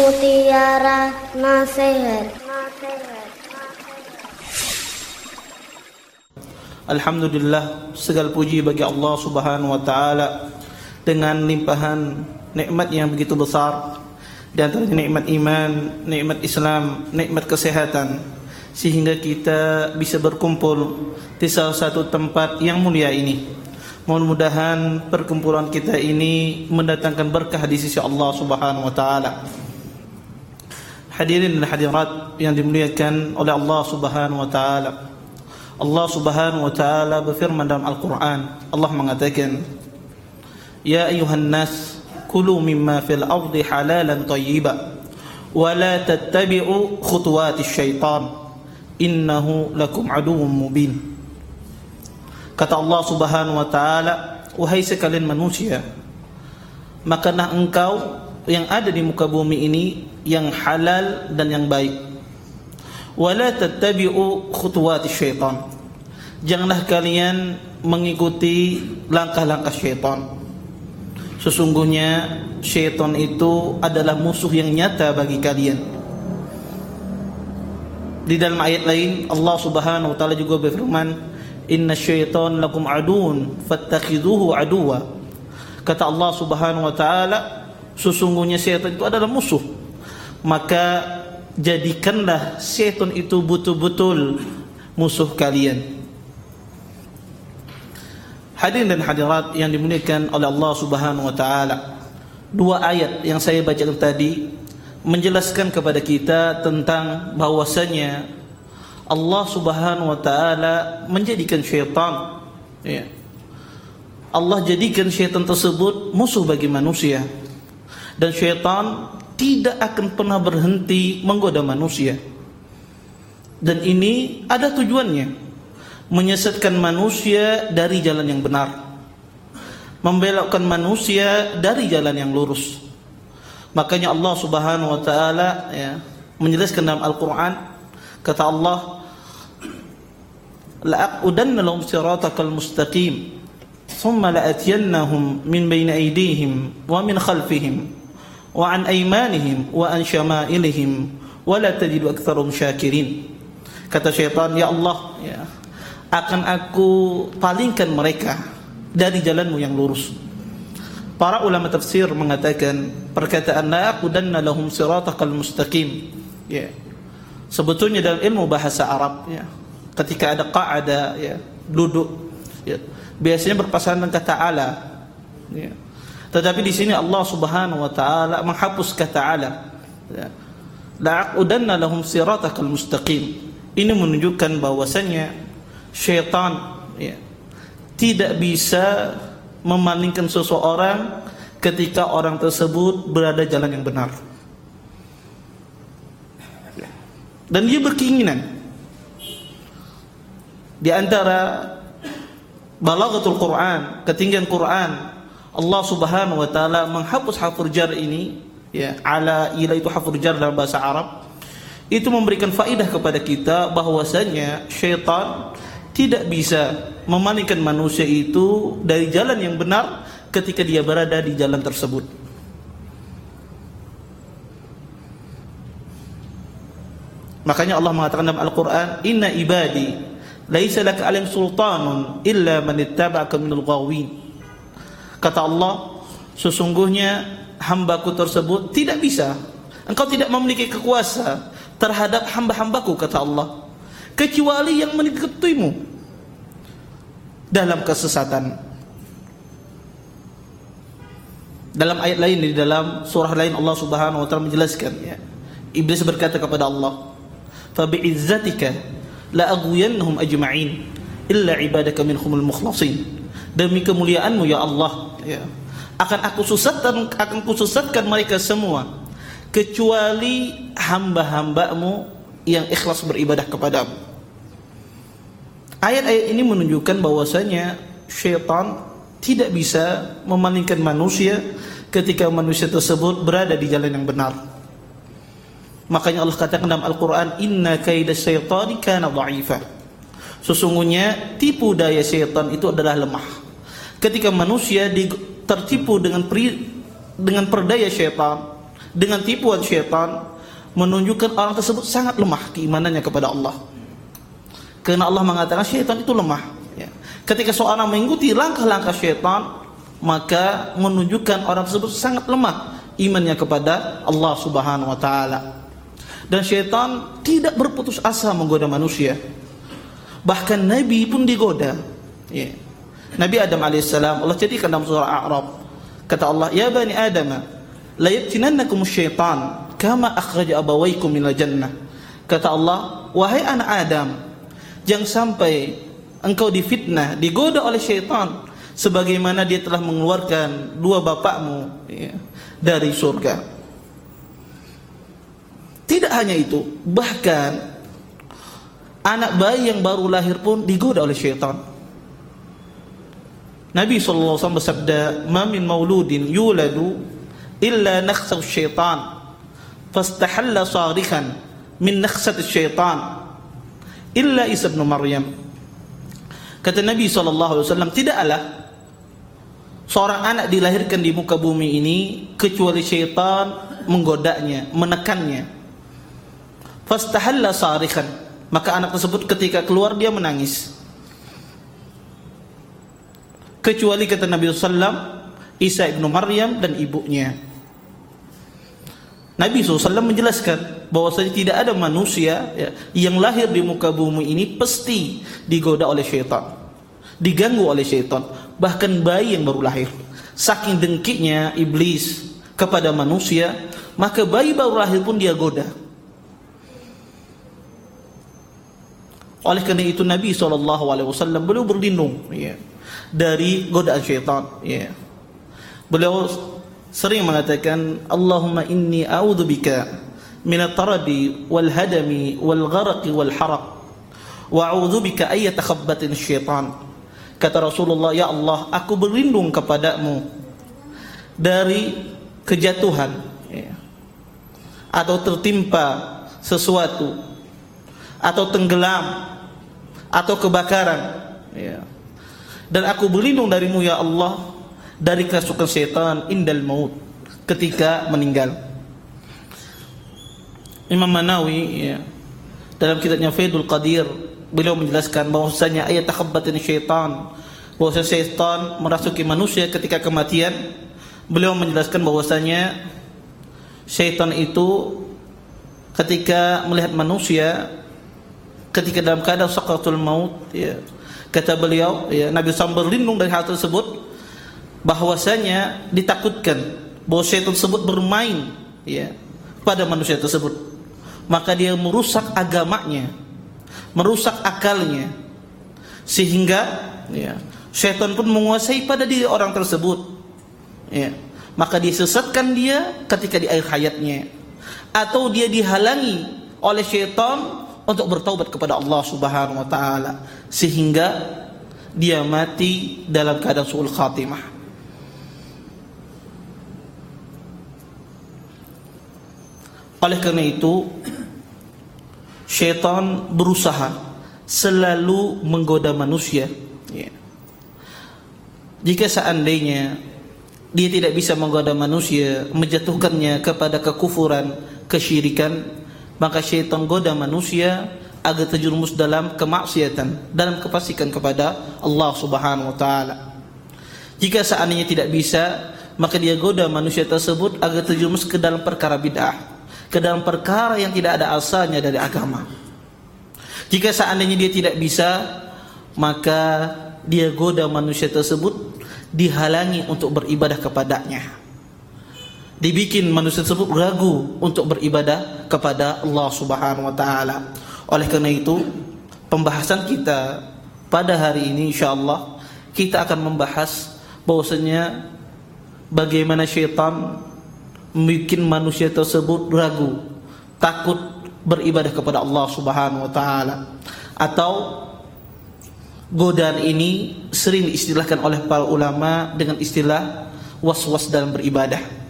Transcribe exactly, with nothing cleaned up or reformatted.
Mutiara Nasihat. Alhamdulillah, segala puji bagi Allah Subhanahu wa taala dengan limpahan nikmat yang begitu besar, di antara nikmat iman, nikmat Islam, nikmat kesehatan, sehingga kita bisa berkumpul di salah satu tempat yang mulia ini. Mudah-mudahan perkumpulan kita ini mendatangkan berkah di sisi Allah Subhanahu wa taala. Hadirin dan hadirat yang dimuliakan oleh Allah Subhanahu wa taala. Allah Subhanahu wa taala berfirman dalam Al-Qur'an. Allah mengatakan, "Ya ayuhan nas, kulu mimma fil ardi halalan thayyiban wa la tattabi'u khutuwatis syaitan innahu lakum aduwwum mubin." Kata Allah Subhanahu wa taala, "Wahai sekalian manusia, makanlah engkau yang ada di muka bumi ini yang halal dan yang baik. Wala tattabi'u khutuwatis syaitan." Janganlah kalian mengikuti langkah-langkah syaitan. Sesungguhnya syaitan itu adalah musuh yang nyata bagi kalian. Di dalam ayat lain Allah Subhanahu wa taala juga berfirman, "Inna syaitan lakum aduun fattakhidhuhu aduwa." Kata Allah Subhanahu wa taala, sesungguhnya syaitan itu adalah musuh, maka jadikanlah syaitan itu betul-betul musuh kalian. Hadirin dan hadirat yang dimuliakan oleh Allah Subhanahu wa taala, dua ayat yang saya bacakan tadi menjelaskan kepada kita tentang bahwasanya Allah Subhanahu wa taala menjadikan syaitan, ya, Allah jadikan syaitan tersebut musuh bagi manusia, dan syaitan tidak akan pernah berhenti menggoda manusia. Dan ini ada tujuannya, menyesatkan manusia dari jalan yang benar, membelokkan manusia dari jalan yang lurus. Makanya Allah Subhanahu wa taala, ya, menjelaskan dalam Al-Qur'an, kata Allah, "La'aqudanna lahum siratakal mustaqim, thumma la'atiyannahum min bayni aydihim wa min khalfihim wa an aymanihim wa an syama'ilihim wa la tajidu aktsarahum syakirin." Kata syaitan, "Ya Allah, ya, akan aku palingkan mereka dari jalanmu yang lurus." Para ulama tafsir mengatakan perkataan la aqudanna lahum siratakal mustaqim, ya, sebetulnya dalam ilmu bahasa Arab, ya, ketika ada qa'ada, ya, duduk, ya, biasanya berpasangan dengan kata ala, ya. Tetapi di sini Allah Subhanahu wa taala menghapus kata ala, ya. La'aqudanna lahum siratakal mustaqim. Ini menunjukkan bahwasanya syaitan, ya, tidak bisa memalingkan seseorang ketika orang tersebut berada jalan yang benar. Dan dia berkeinginan, di antara balaghatul Quran, ketinggian Quran, Allah Subhanahu wa taala menghapus huruf jar ini, ya, ala ila itu huruf jar dalam bahasa Arab. Itu memberikan faedah kepada kita bahwasanya syaitan tidak bisa memalingkan manusia itu dari jalan yang benar ketika dia berada di jalan tersebut. Makanya Allah mengatakan dalam Al-Qur'an, "Inna ibadi laisa laka 'alaihim sultanun illa man ittaba'aka minal ghawin." Kata Allah, sesungguhnya hambaku tersebut tidak bisa, engkau tidak memiliki kekuasaan terhadap hamba-hambaku, kata Allah, kecuali yang mengikutimu dalam kesesatan. Dalam ayat lain, di dalam surah lain, Allah Subhanahu wa taala menjelaskan, ya, iblis berkata kepada Allah, "Fa bi'izzatika la aghwiyannahum ajma'in illa ibadaka minhumul mukhlasin." Demi kemuliaanmu ya Allah, ya, akan aku sesatkan akan kusesatkan mereka semua kecuali hamba-hambamu yang ikhlas beribadah kepadamu. Ayat-ayat ini menunjukkan bahwasanya syaitan tidak bisa memalingkan manusia ketika manusia tersebut berada di jalan yang benar. Makanya Allah katakan dalam Al-Quran, "Inna kaida syaitani kana dha'ifa." Sesungguhnya tipu daya syaitan itu adalah lemah. Ketika manusia tertipu dengan peri, dengan perdaya syaitan, dengan tipuan syaitan menunjukkan orang tersebut sangat lemah keimanannya kepada Allah. Karena Allah mengatakan syaitan itu lemah. Ya. Ketika seorang mengikuti langkah-langkah syaitan, maka menunjukkan orang tersebut sangat lemah imannya kepada Allah Subhanahu wa taala. Dan syaitan tidak berputus asa menggoda manusia. Bahkan Nabi pun digoda. Ya. Nabi Adam alaihissalam, Allah ceritakan dalam surah A'raf, kata Allah, "Ya bani Adam, la yaftinannakumus syaitan kama akhraja abawaykum minal jannah." Kata Allah, wahai anak Adam, jangan sampai engkau difitnah, digoda oleh syaitan sebagaimana dia telah mengeluarkan dua bapakmu ya, dari surga. Tidak hanya itu, bahkan anak bayi yang baru lahir pun digoda oleh syaitan. Nabi sallallahu alaihi wasallam bersabda, "Ma min mauludin yuladu illa nakhsa syaitan, fastahalla sarikhan min nakhsat syaitan, illa Isa ibn Maryam." Kata Nabi sallallahu alaihi wasallam, tidaklah seorang anak dilahirkan di muka bumi ini kecuali syaitan menggodanya, menekannya. Fastahalla sarikhan, maka anak tersebut ketika keluar dia menangis. Kecuali kata Nabi sallallahu alaihi wasallam, Isa ibn Maryam dan ibunya. Nabi sallallahu alaihi wasallam menjelaskan bahwasanya tidak ada manusia ya, yang lahir di muka bumi ini pasti digoda oleh syaitan, diganggu oleh syaitan. Bahkan bayi yang baru lahir, saking dengkinya iblis kepada manusia, maka bayi baru lahir pun dia goda. Oleh karena itu Nabi sallallahu alaihi wasallam beliau berlindung ya, dari godaan syaitan ya. Beliau sering mengatakan, Allahumma inni a'udzubika minat taradi wal hadami wal gharaqi wal haraq wa a'udzubika ay yatakhabbatin syaitan. Kata Rasulullah, ya Allah, aku berlindung kepadamu dari kejatuhan ya, atau tertimpa sesuatu, atau tenggelam, atau kebakaran ya. Dan aku berlindung darimu ya Allah dari kerasukan syaitan indal maut, ketika meninggal. Imam Manawi ya, dalam kitabnya Faidul Qadir, beliau menjelaskan bahwasanya ayat takhabbatin syaitan, bahwasanya syaitan merasuki manusia ketika kematian. Beliau menjelaskan bahwasanya syaitan itu ketika melihat manusia ketika dalam keadaan sakaratul maut ya, kata beliau ya, Nabi sallallahu alaihi wasallam berlindung dari hal tersebut, bahwasanya ditakutkan bahwa syaitan tersebut bermain ya pada manusia tersebut, maka dia merusak agamanya, merusak akalnya, sehingga ya, syaitan pun menguasai pada diri orang tersebut ya. Maka disesatkan dia ketika di akhir hayatnya, atau dia dihalangi oleh syaitan untuk bertaubat kepada Allah Subhanahu wa taala, sehingga dia mati dalam keadaan su'ul khatimah. Oleh karena itu, syaitan berusaha selalu menggoda manusia ya. Jika seandainya dia tidak bisa menggoda manusia, menjatuhkannya kepada kekufuran, kesyirikan, maka syaitan goda manusia agar terjerumus dalam kemaksiatan, dalam kefasikan kepada Allah Subhanahu wa taala. Jika seandainya tidak bisa, maka dia goda manusia tersebut agar terjerumus ke dalam perkara bid'ah, ke dalam perkara yang tidak ada asalnya dari agama. Jika seandainya dia tidak bisa, maka dia goda manusia tersebut dihalangi untuk beribadah kepadanya, dibikin manusia tersebut ragu untuk beribadah kepada Allah Subhanahu wa taala. Oleh karena itu, pembahasan kita pada hari ini insyaallah kita akan membahas bahwasanya bagaimana syaitan membuat manusia tersebut ragu, takut beribadah kepada Allah Subhanahu wa taala. Atau godaan ini sering diistilahkan oleh para ulama dengan istilah was-was dalam beribadah.